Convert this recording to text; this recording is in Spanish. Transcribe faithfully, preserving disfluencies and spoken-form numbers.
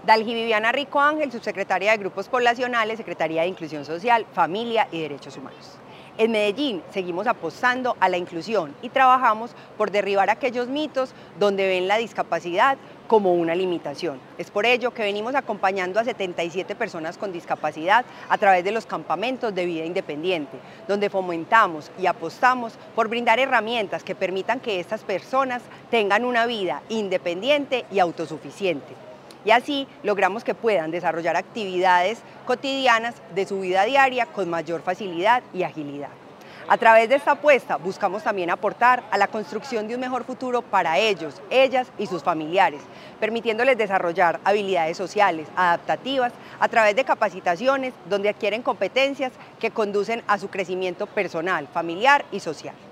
Dalgi Viviana Rico Ángel, subsecretaria de Grupos Poblacionales, Secretaría de Inclusión Social, Familia y Derechos Humanos. En Medellín seguimos apostando a la inclusión y trabajamos por derribar aquellos mitos donde ven la discapacidad como una limitación. Es por ello que venimos acompañando a setenta y siete personas con discapacidad a través de los campamentos de vida independiente, donde fomentamos y apostamos por brindar herramientas que permitan que estas personas tengan una vida independiente y autosuficiente. Y así logramos que puedan desarrollar actividades cotidianas de su vida diaria con mayor facilidad y agilidad. A través de esta apuesta buscamos también aportar a la construcción de un mejor futuro para ellos, ellas y sus familiares, permitiéndoles desarrollar habilidades sociales, adaptativas, a través de capacitaciones donde adquieren competencias que conducen a su crecimiento personal, familiar y social.